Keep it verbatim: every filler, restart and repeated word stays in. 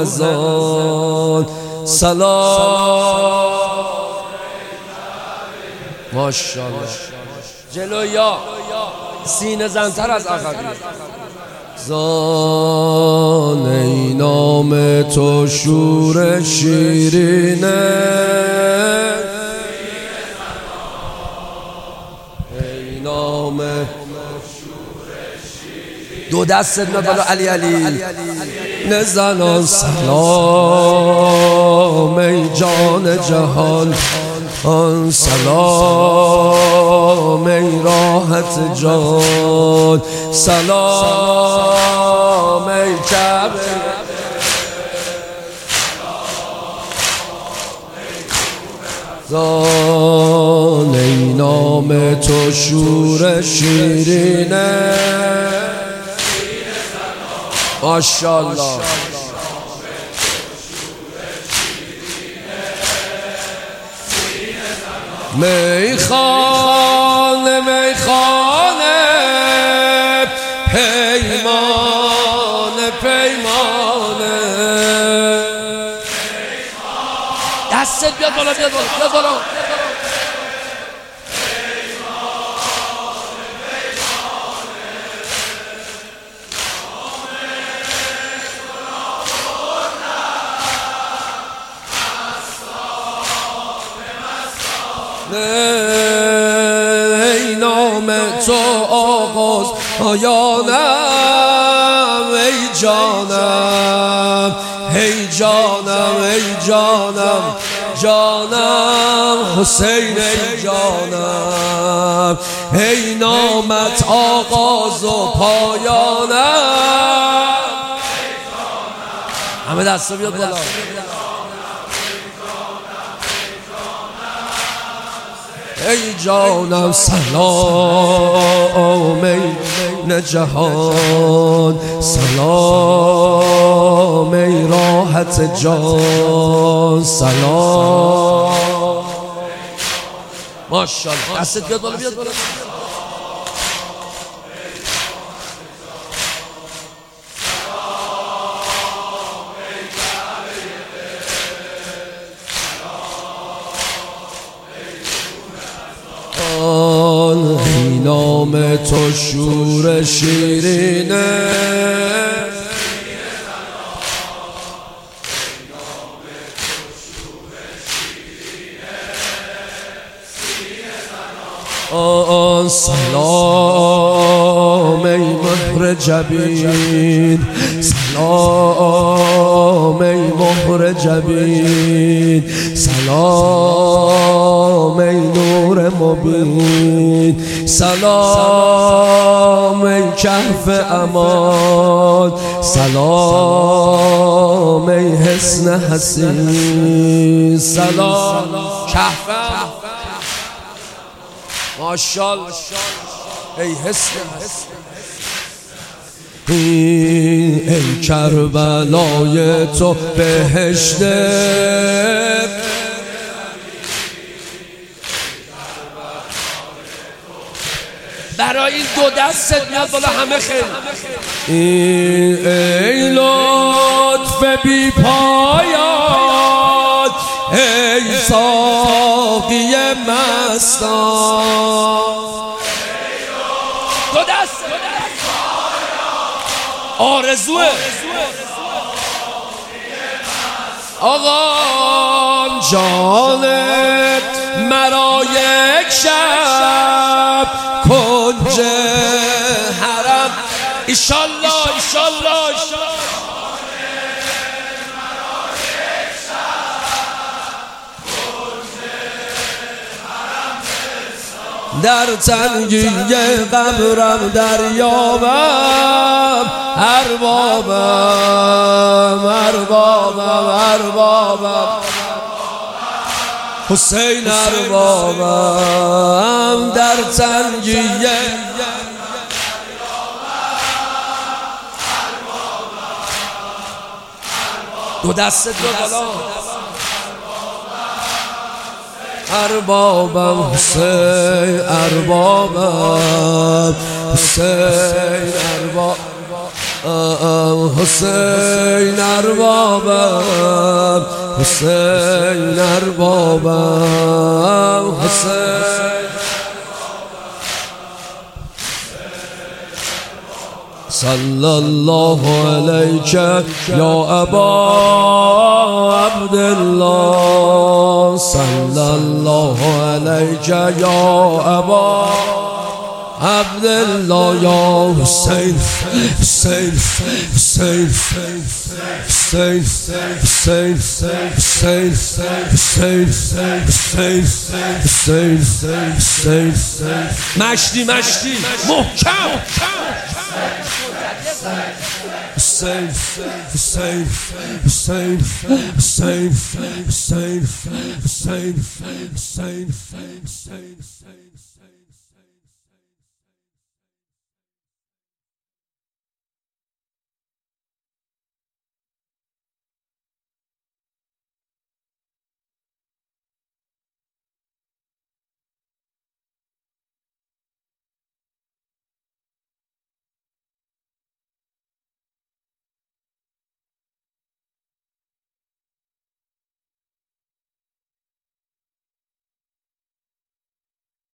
ازان سلام ماشاءالله جلو یا سینه زنتر از عقبی زان ای نام تو شور شیرینه ای نام دو دست بالا علی علی نزنان سلام ای جان جهان آن سلام ای راحت جان سلام ای کعبه زان ای نام تو شور شیرینه ماشاءالله میخانه میخانه پیمانه پیمانه دستت بیاد بالا بیاد بالا بیاد بالا ای نام تو آغاز پایانم ای جانم ای جانم ای جانم جانم حسین ای جانم ای نامت آغاز و پایانم همه دستا بیاد بالا ای جانم سلام ای جهان سلام ای راحت جان سلام ماشاءالله دستت بیاد بالا بیاد بالا ای نام تو شور شیرینه آن سلام ای مهر جبین سلام ای مهر جبین سلام ای نور مبین سلام ای کهف امان سلام ای حسن حسین سلام کهف ماشاءالله ای حسن ای کربلای تو بهشته برای این دو دستت میاد بالا همه خیلی ای لطف بی پایان ای ساقی مستان دو دست آرزوه آقا جانت مرا یک شب کنج حرم ایشالله ایشالله در تنگی قبرم دریابم اربابم اربابم اربابم حسین اربابم در تنگی دو دست دو بالا اربابم حسین اربابم حسین ارباب حسین اربابم حسین اربابم حسین صلی الله علیک یا ابا عبدالله صلی الله علیک یا ابا عبدالله یا حسین حسین حسین حسین حسین حسین حسین حسین حسین مشتی مشتی محکم حسین حسین حسین حسین حسین حسین حسین حسین